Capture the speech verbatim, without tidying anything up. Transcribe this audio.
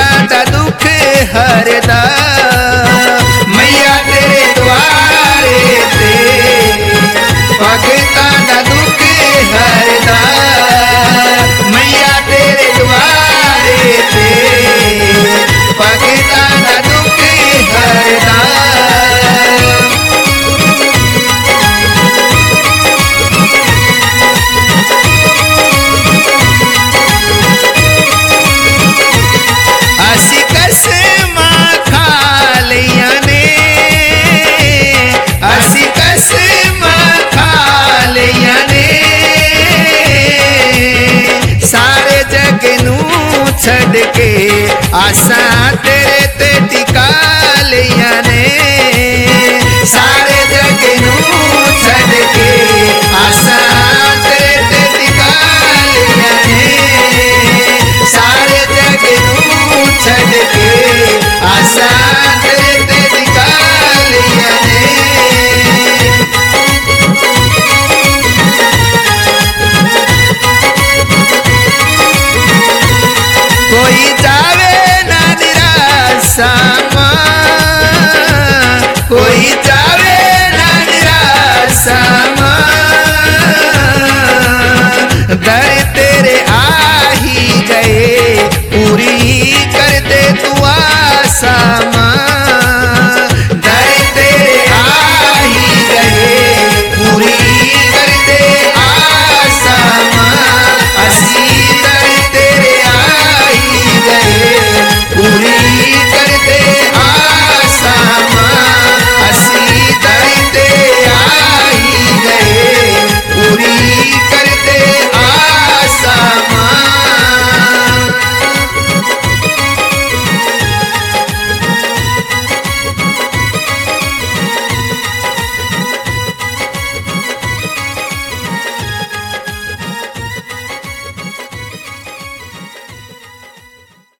साडा दुख हरदा मैया तेरे द्वारे ते भगतां दा दुख हरदा मैया तेरे द्वारे ते भगतां दा दुख हरदा। असी कसमां खा लियां ने असी कसमां खा लियां ने सारे जग नूं छड़ के आसां तेरे ते टिका लियां ने सारे जग नूं छड़ के आसां तेरे ते टिका लियां ने सारे जग नूं छड़ के आसां तेरे ते टिका लियां ने। कोई जावे ना निराशा मां कोई जावे ना निराशा मां दर तेरे आ ही गए पूरी कर दे तू आशा मां दर तेरे आ ही गए पूरी कर दे आशा मां असी दर तेरे आ ही गए पूरी